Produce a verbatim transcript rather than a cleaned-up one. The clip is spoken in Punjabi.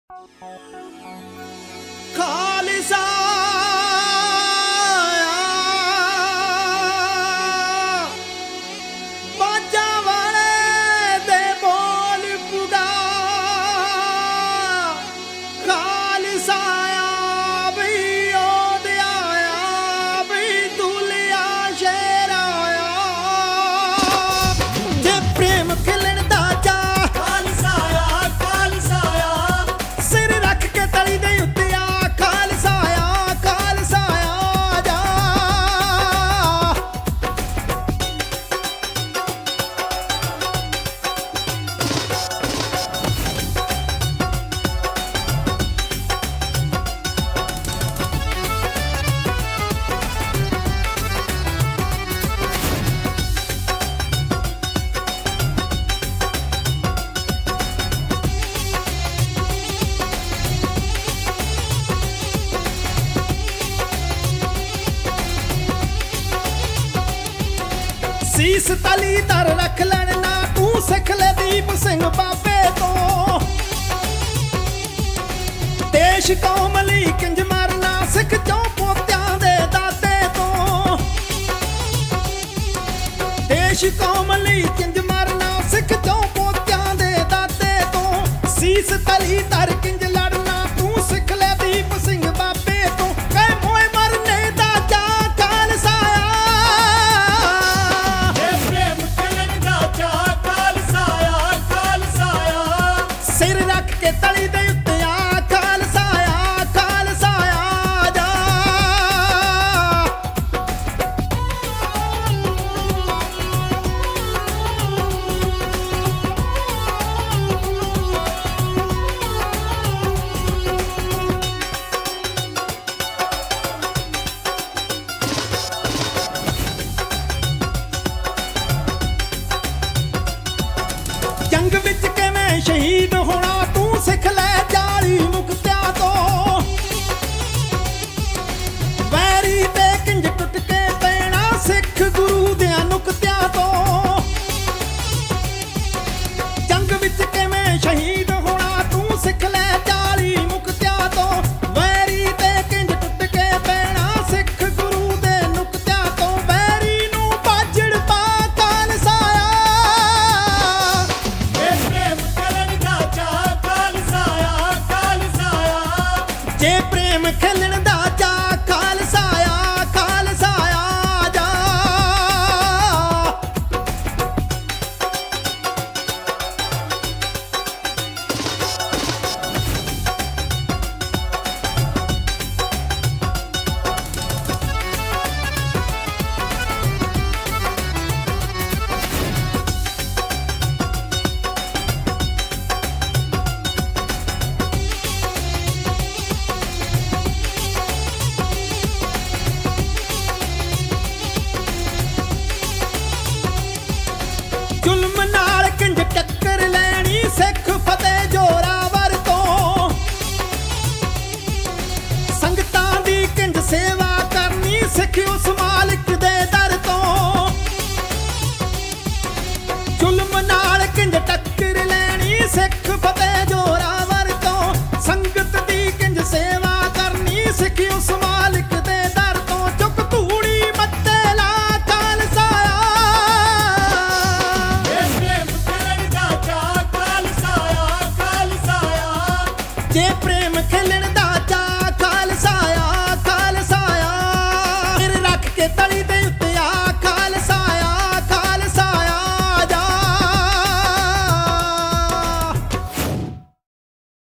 ਖਾਲਸਾ ਬਾਜਾਂ ਵਾਲੇ ਦੇ ਬੋਲ ਪੁਗਾ ਖਾਲਸਾ ਆ ਵੀ ਉਹਦੇ ਆਇਆ ਵੀ ਦੁਲਿਆ ਸ਼ੇਰ ਆਇਆ ਜੇ ਪ੍ਰੇਮ ਖਿਲਣ ਦਾ ਚਾਅ ਖਾਲਸਾ ਆ ਖਾਲਸਾ ਆ ਸਿਰ ਰੱਖ ਕੇ ਤਲੀ ਦੇ ਉੱਤੇ ਆ ਖਾਲਸਾ ਆ ਖਾਲਸਾ ਆ ਜਾ ਸੀਸ ਤਲੀ ਧਰ ਰੱਖ ਲੈਣ ਨਾ ਤੂੰ ਸਿੱਖ ਲੈ ਦੀਪ ਸਿੰਘ ਬਾਬੇ ਤੋਂ ਦੇਸ਼ ਕੌਮ ਲਈ ਕਿੰਜ ਮਰਨਾ ਸਿੱਖ ਚੋਂ ਪੋਤਿਆਂ ਦੇ ਦਾਦੇ ਤੋਂ ਦੇਸ਼ ਕੌਮ ਲਈ ਕਿੰਜ ਮਰਨਾ ਸਿੱਖ ਚੋਂ ਪੋਤਿਆਂ ਦੇ ਦਾਦੇ ਤੋਂ ਸੀਸ ਤਲੀ ਧਰ ਕਿੰਜ ਲੜਨਾ ਤੂੰ ਸਿੱਖ ਲੈ ਦੀਪ ਸਿੰਘ ਬਾਬੇ ਤੋਂ ਕਹਿ ਮੋਏ ਮਰਨੇ ਦਾ ਜਾ ਖਾਲਸਾ ਸਿਰ ਰੱਖ ਕੇ ਤਲੀ ਦੇ ਉੱਤੇ ਆ ਖਾਲਸਾ ਆ ਖਾਲਸਾ ਆ ਜਾ ਜੰਗ ਵਿੱਚ ਕਿਵੇਂ ਸ਼ਹੀਦ ਹੋਣਾ ਤੂੰ ਸਿੱਖ ਲੈ ਚਾਲੀ ਮੁਕਤਿਆਂ ਤੋਂ ਵੈਰੀ ਤੇ ਕਿੰਜ ਟੁੱਟ ਕੇ ਪੈਣਾ ਸਿੱਖ ਗੁਰੂ ਦਿਆਂ ਨੁਕਤਿਆਂ ਤੋਂ ਜੰਗ ਵਿੱਚ ਕਿਵੇਂ ਸ਼ਹੀਦ ਹੋਣਾ ਤੂੰ ਸਿੱਖ ਲੈ ਚਾਲੀ ਮੁਕਤਿਆਂ ਤੋਂ ਵੈਰੀ ਤੇ ਕਿੰਜ ਟੁੱਟ ਕੇ ਪੈਣਾ ਸਿੱਖ ਗੁਰੂ ਦੇ ਨੁਕਤਿਆਂ ਤੋਂ ਵੈਰੀ ਨੂੰ ਬਾਜੜ ਪਾ ਖਾਲਸਾ ਜੇ ਪ੍ਰੇਮ ਖਿਲਣ ਦਾ ਚਾਅ ਖਾਲਸਾ ਆ ਖਾਲਸਾ ਆ ਜਾ ਜ਼ੁਲਮ ਨਾਲ ਕਿੰਜ ਟੱਕਰ ਲੈਣੀ ਸਿੱਖ ਫਤਿਹ ਜੋਰਾਵਰ ਤੋਂ ਸੰਗਤਾਂ ਦੀ ਕਿੰਜ ਸੇਵਾ ਕਰਨੀ ਸਿੱਖ ਉਸ ਮਾਲਿਕ ਦੇ ਦਰ ਤੋਂ ਜ਼ੁਲਮ ਨਾਲ ਕਿੰਜ ਟੱਕਰ ਲੈਣੀ ਸਿੱਖ ਫਤਿਹ ਜੋਰਾਵਰ ਤੋਂ ਸੰਗਤ ਦੀ ਕਿੰਜ ਸੇਵਾ ਕਰਨੀ ਸਿੱਖ ਉਸ ਮਾਲਿਕ ਦੇ ਦਰ ਤੋਂ ਚੁੱਕ ਧੂੜੀ ਮੱਥੇ ਲਾ ਖਾਲਸਾ ਜੇ ਪ੍ਰੇਮ ਖਿਲਣ